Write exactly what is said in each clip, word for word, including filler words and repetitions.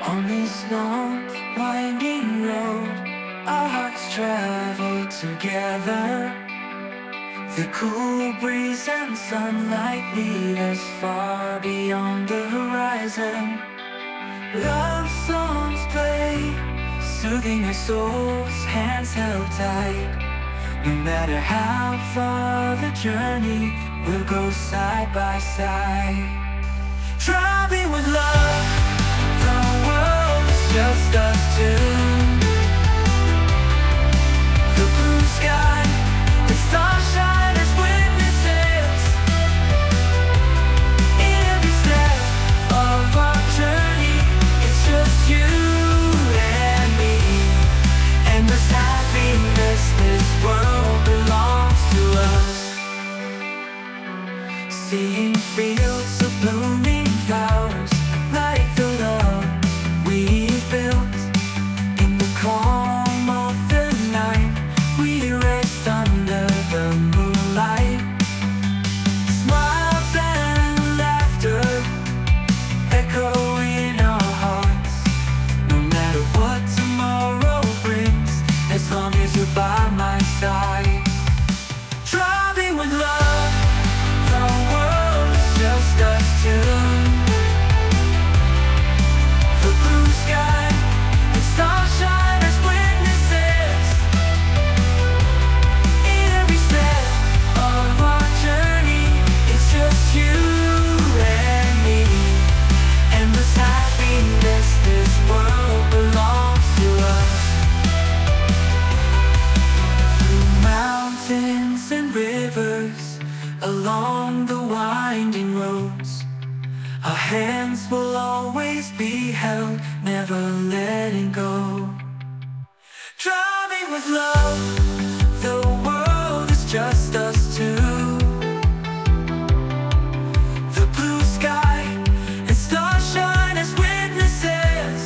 On this long, winding road, our hearts travel together. The cool breeze and sunlight lead us far beyond the horizon. Love songs play, soothing our souls, hands held tight. No matter how far the journey, we'll go side by side. Driving with love, the world is just us two. The blue sky, the starshine as witnesses. In every step of our journey, it's just you and me. Endless happiness, this world belongs to us. Seeing fields of blooming flowers, like the love we've built. In the calm of the night, we rest under the moonlight. Smiles and laughter echo in our hearts. No matter what tomorrow brings, as long as you're by my side. Driving with love, the world is just us two. The blue sky and starshine as witnesses. In every step of our journey, it's just you and me. Endless happiness, this world belongs to us. Through mountains and rivers, along the winding roads, our hands will always be held, never letting go. Driving with love, the world is just us two. The blue sky and starshine as witnesses.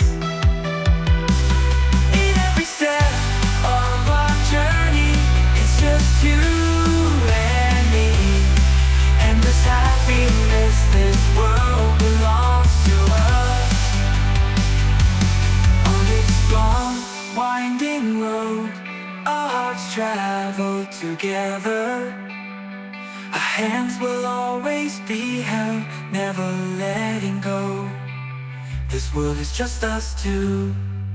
In every step of our journey, it's just you and me. Endless happiness, this world belongs to us. On this long, winding road, our hearts travel together. Our hands will always be held, never letting go. This world is just us two.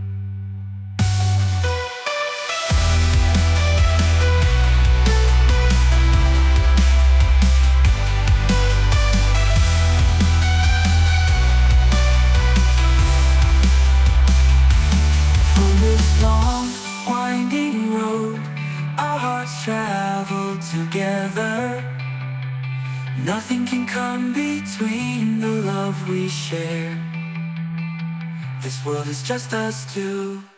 On this long, winding road, our hearts travel together. Nothing can come between the love we share. This world is just us two.